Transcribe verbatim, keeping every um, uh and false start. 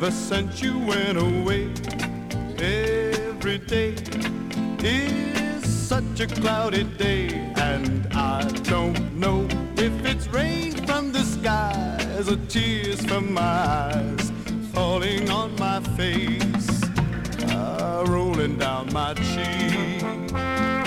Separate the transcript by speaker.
Speaker 1: ever since you went away. Every day is such a cloudy day, and I don't know if it's rain from the skies or tears from my eyes falling on my face, uh, rolling down my cheek.